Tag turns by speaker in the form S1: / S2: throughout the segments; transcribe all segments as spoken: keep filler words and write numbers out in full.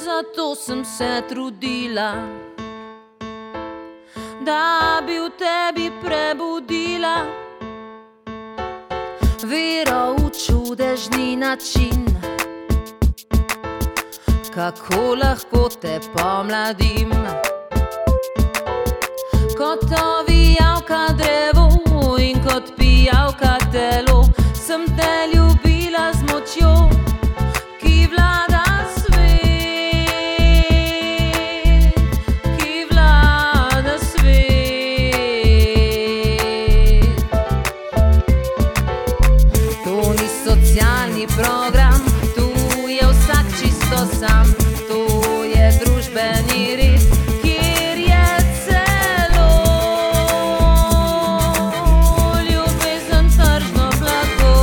S1: zato sem se trudila, da bi v tebi prebudila vero v čudežni način, kako lahko te pomladim. Kot ovijavka drevo in kot pijavka telo, sem te ljubila z močjo, ki vlada svet, ki vlada svet. To ni socialni program, tu je vsak čisto sam, to je družbeni red, kjer je celo ljubezen tržno blago.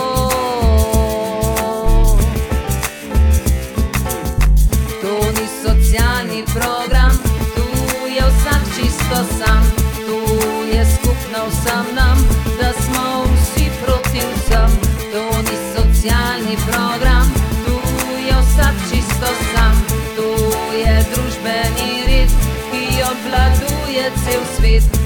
S1: To ni socialni program, tu je vsak čisto sam, tu je skupno vsem nam, da smo vsi proti vsem. To ni socialni program, tu je vsak čisto sam, tu je družbeni red, ki obvladuje cel svet.